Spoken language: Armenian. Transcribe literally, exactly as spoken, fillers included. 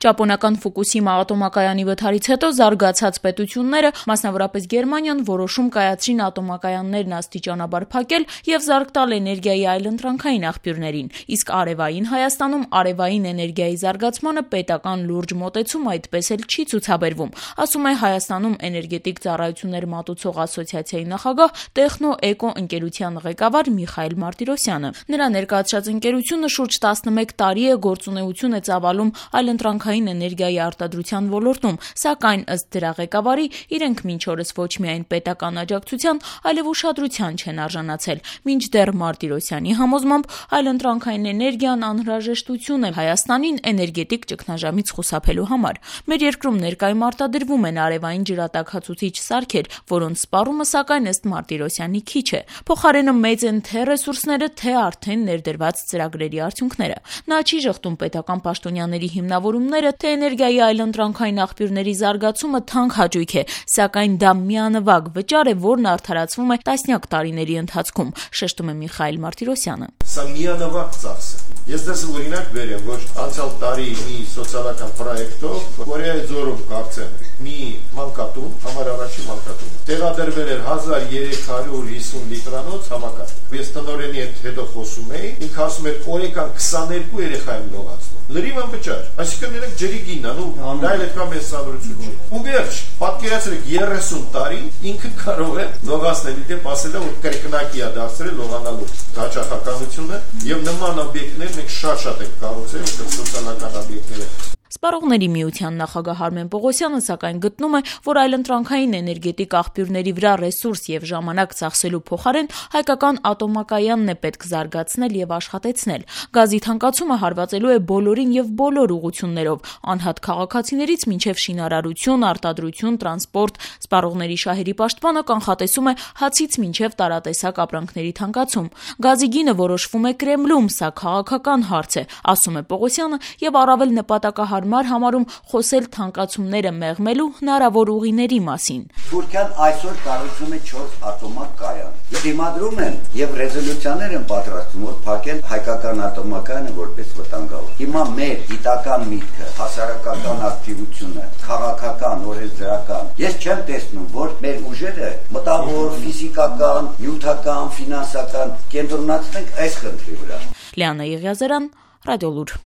Ճապոնական Ֆուկուսիմա ատոմակայանի վթարից հետո զարգացած պետությունները, մասնավորապես Գերմանիան, որոշում կայացրին ատոմակայաններն աստիճանաբար փակել եւ զարգ տալ էներգիայի այլընտրանքային աղբյուրներին, իսկ արևային Հայաստանում արևային էներգիայի զարգացմանը պետական լուրջ մոտեցում այդպես էլ չի ցուցաբերվում, ասում է Հայաստանում էներգետիկ ծառայություններ մատուցող ասոցիացիայի նախագահ Տեխնո-Էկո ընկերության ղեկավար Միխայել Մարտիրոսյանը։ Նրա ներկայացրած ընկերությունը շուրջ տասնմեկ տարի է գործունեություն է ծավալում այլընտրանքային էներգիայի արտադրության ոլորտում, սակայն ըստ դրա ղեկավարի իրենք մինչ օրս ոչ միայն պետական աջակցության, այլև ուշադրության չեն արժանացել։ Մինչդեռ Մարտիրոսյանի համոզմամբ այլընտրանքային էներգիան անհրաժեշտություն է Հայաստանին էներգետիկ ճգնաժամից խուսափելու համար։ Մեր երկրում ներկայում արտադրվում են արևային ջրատաքացուցիչ սարքեր, որոնց սպառումը սակայն ըստ Մարտիրոսյանի քիչ է։ Փոխարենը մեծ են թե ռեսուրսները, թե արդեն ներդրված ծրագրերի արդյունքները։ Նա չի ժխտում պետական պաշտոնյաների հիմնավորումները, թե էներգիայի այլընտրանքային աղբյուրների զարգացումը թանկ հաճույք է, սակայն դա միանվագ վճար է, որն արդարացվում է տասնյակ տարիների ընթացքում, շեշտում է Միխայել Մարտիրոսյանը։ Սա միանվագ ծախս է։ Ես դες օրինակ բերեմ, որ անցյալ տարի մի սոցիալական պրոյեկտով Կորեայի ձորում կարծեմ մի մանկատուն, համար առաջին մանկատուն, տեղադրվել էր հազար երեք հարյուր հիսուն լիտրանոց համակարգ։ Ես տնօրենի հետ հետո խոսում էի, ինքը ասում էր օրեկան քսաներկու երեխա եմ լողացնում։ Լրիվ անվճար, այսինքն նրանք ջրի գինն են, ու դա էլ այդքան մեծ ծանրություն չի։ Ու վերջ, պատկերացրեք երեսուն տարի ինքը կարող է լողացնել, դեպ ասել է, որ կրկնակի է դարձրել լողանալու հաճախականությունը, եւ նման օբյեկտներ մենք շատ-շատ ենք կառուցել, սոցիալական օբյեկտներ։ Սպառողների միության նախագահ Արմեն Պողոսյանը սակայն գտնում է, որ այլընտրանքային էներգետիկ աղբյուրների վրա ռեսուրս եւ ժամանակ ծախսելու փոխարեն հայկական ատոմակայանն է պետք զարգացնել եւ աշխատեցնել։ Գազի թանկացումը հարվածելու է բոլորին եւ բոլոր ուղղություններով, անհատ քաղաքացիներից մինչեւ շինարարություն, արտադրություն, տրանսպորտ, սպառողների շահերի պաշտպանը կանխատեսում է հացից մինչեւ տարատեսակ ապրանքների թանկացում։ Գազի գինը որոշվում է Կրեմլում, սա քաղաքական հարց է, ասում է Պողոսյանը եւ առավել նպատակահարմար համարում խոսել թանկացումները մեղմելու հնարավոր ուղիների մասին։ Թուրքիան այսօր կառուցում է չորս ատոմակայան։ Դիմադրում են եւ ռեզոլյուցիաներ են պատրաստում, որ փակեն հայկական ատոմակայանը որպես վտանգավոր։ Հիմա մեր գիտական միտքը, հասարակական ակտիվությունը, քաղաքական, օրենսդրական, ես չեմ տեսնում, որ մեր ուժերը մտավոր, ֆիզիկական, նյութական, ֆինանսական կենտրոնացնենք այս խնդրի վրա։ Լիանա Եղիազարյան, Ռադիոլուր։